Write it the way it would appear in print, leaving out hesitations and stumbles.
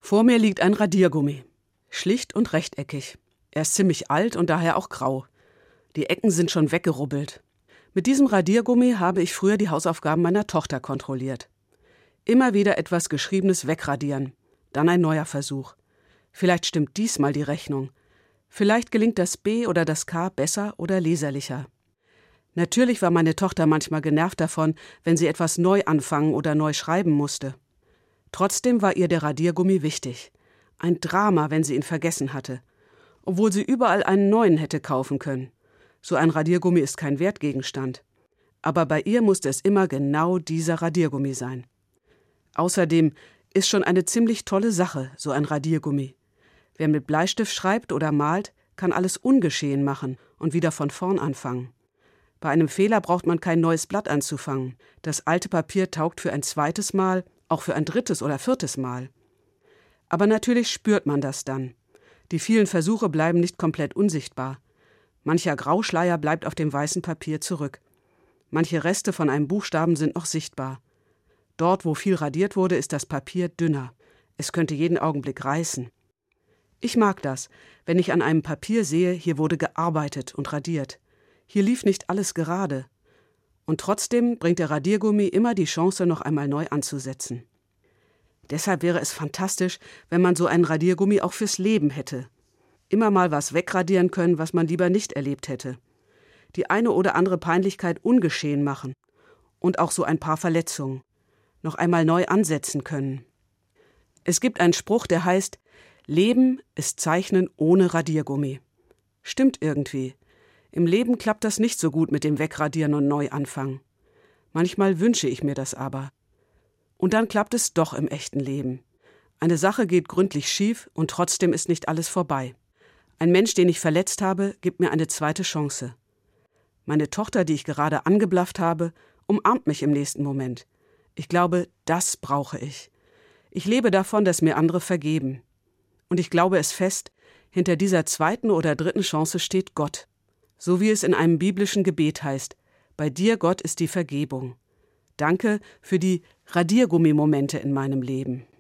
Vor mir liegt ein Radiergummi. Schlicht und rechteckig. Er ist ziemlich alt und daher auch grau. Die Ecken sind schon weggerubbelt. Mit diesem Radiergummi habe ich früher die Hausaufgaben meiner Tochter kontrolliert. Immer wieder etwas Geschriebenes wegradieren. Dann ein neuer Versuch. Vielleicht stimmt diesmal die Rechnung. Vielleicht gelingt das B oder das K besser oder leserlicher. Natürlich war meine Tochter manchmal genervt davon, wenn sie etwas neu anfangen oder neu schreiben musste. Trotzdem war ihr der Radiergummi wichtig. Ein Drama, wenn sie ihn vergessen hatte. Obwohl sie überall einen neuen hätte kaufen können. So ein Radiergummi ist kein Wertgegenstand. Aber bei ihr musste es immer genau dieser Radiergummi sein. Außerdem ist schon eine ziemlich tolle Sache, so ein Radiergummi. Wer mit Bleistift schreibt oder malt, kann alles ungeschehen machen und wieder von vorn anfangen. Bei einem Fehler braucht man kein neues Blatt anzufangen. Das alte Papier taugt für ein zweites Mal, auch für ein drittes oder viertes Mal. Aber natürlich spürt man das dann. Die vielen Versuche bleiben nicht komplett unsichtbar. Mancher Grauschleier bleibt auf dem weißen Papier zurück. Manche Reste von einem Buchstaben sind noch sichtbar. Dort, wo viel radiert wurde, ist das Papier dünner. Es könnte jeden Augenblick reißen. Ich mag das, wenn ich an einem Papier sehe, hier wurde gearbeitet und radiert. Hier lief nicht alles gerade. Und trotzdem bringt der Radiergummi immer die Chance, noch einmal neu anzusetzen. Deshalb wäre es fantastisch, wenn man so einen Radiergummi auch fürs Leben hätte. Immer mal was wegradieren können, was man lieber nicht erlebt hätte. Die eine oder andere Peinlichkeit ungeschehen machen. Und auch so ein paar Verletzungen. Noch einmal neu ansetzen können. Es gibt einen Spruch, der heißt: Leben ist Zeichnen ohne Radiergummi. Stimmt irgendwie. Im Leben klappt das nicht so gut mit dem Wegradieren und Neuanfangen. Manchmal wünsche ich mir das aber. Und dann klappt es doch im echten Leben. Eine Sache geht gründlich schief und trotzdem ist nicht alles vorbei. Ein Mensch, den ich verletzt habe, gibt mir eine zweite Chance. Meine Tochter, die ich gerade angeblafft habe, umarmt mich im nächsten Moment. Ich glaube, das brauche ich. Ich lebe davon, dass mir andere vergeben. Und ich glaube es fest, hinter dieser zweiten oder dritten Chance steht Gott. So wie es in einem biblischen Gebet heißt: Bei dir, Gott, ist die Vergebung. Danke für die Radiergummimomente in meinem Leben.